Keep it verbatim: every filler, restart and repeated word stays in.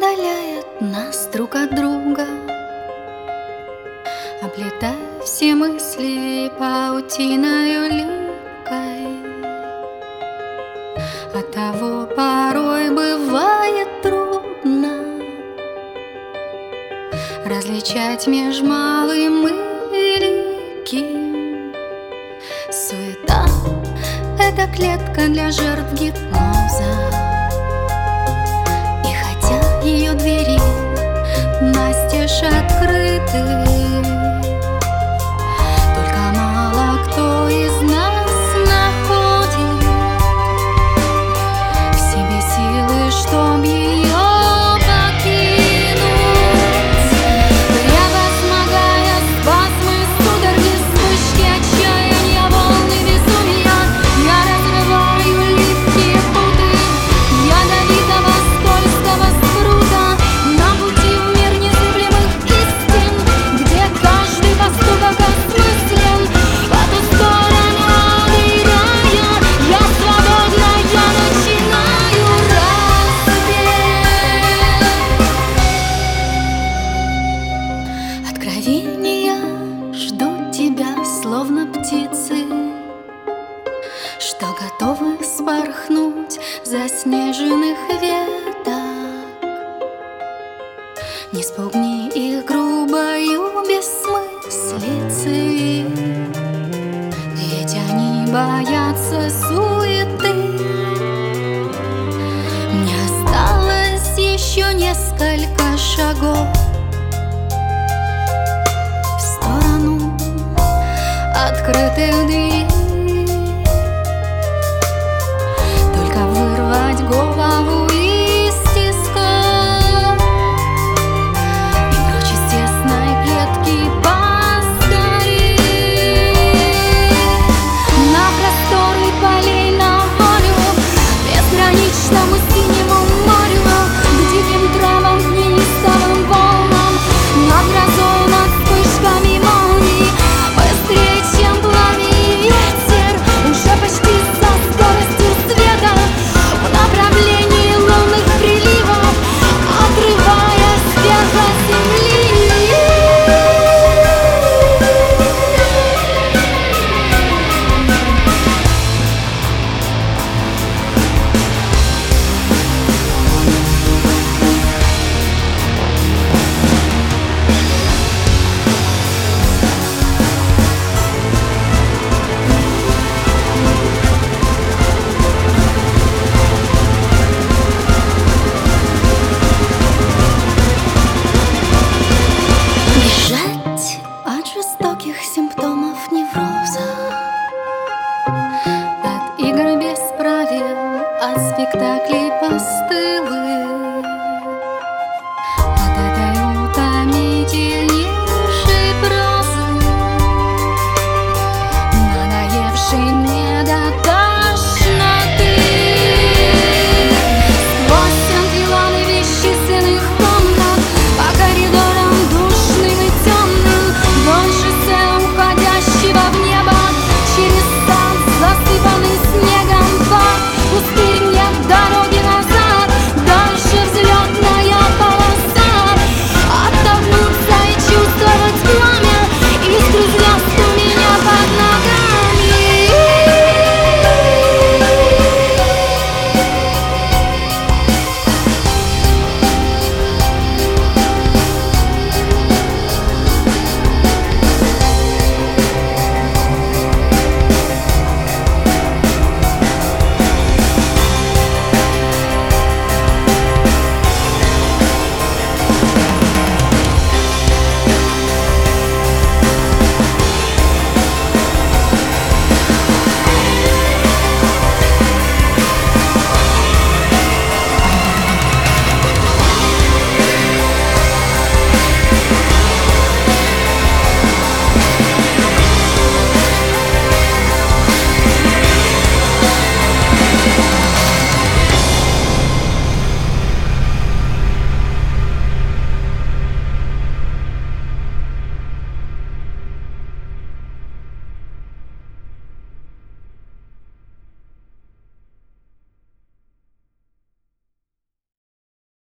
отдаляет нас друг от друга, оплетая все мысли паутиною липкой. Оттого порой бывает трудно различать меж малым и великим. Суета — это клетка для жертв гипноза, и хотя ее двери настежь открыты, только мало кто из нас находит в себе силы, чтоб ее покинуть. Превозмогая спазмы, судороги, вспышки отчаяния, волны безумия, я разрываю липкие путы ядовитого скользкого спрута на пути в мир незыблемых истин, где каждый поступок осмыслен. По ту сторону ада и рая я свободна, я начинаю рассвет. Откровения ждут тебя, словно птицы, что готовы спорхнуть заснеженных веток. Не спугни их грубою бессмыслицей, ведь они боятся суеты. Мне осталось еще несколько шагов в сторону открытых дверей. Только вырвать голову из тиска и прочь из тесной клетки поскорей. На просторы полей, на волю, безграничному синему морю, к диким травам, к неистовым волнам, над грозой, над вспышками молний. Быстрее, чем пламя и ветер, уже почти со скоростью света, в направлении лунных приливов, отрываясь вверх от земли. Бежать от жестоких симптомов невроза, от игр без правил, от спектаклей постылых.